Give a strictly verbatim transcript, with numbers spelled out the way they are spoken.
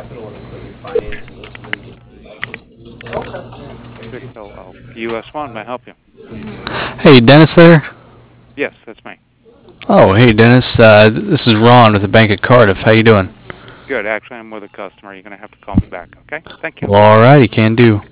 capital and equipment finance and liquidated six oh oh. U S one, may I help you? Hey, Dennis there? Yes, that's me. Oh, hey, Dennis. Uh, this is Ron with the Bank of Cardiff. How you doing? Good. Actually, I'm with a customer. You're going to have to call me back, okay? Thank you. Well, all righty, can do.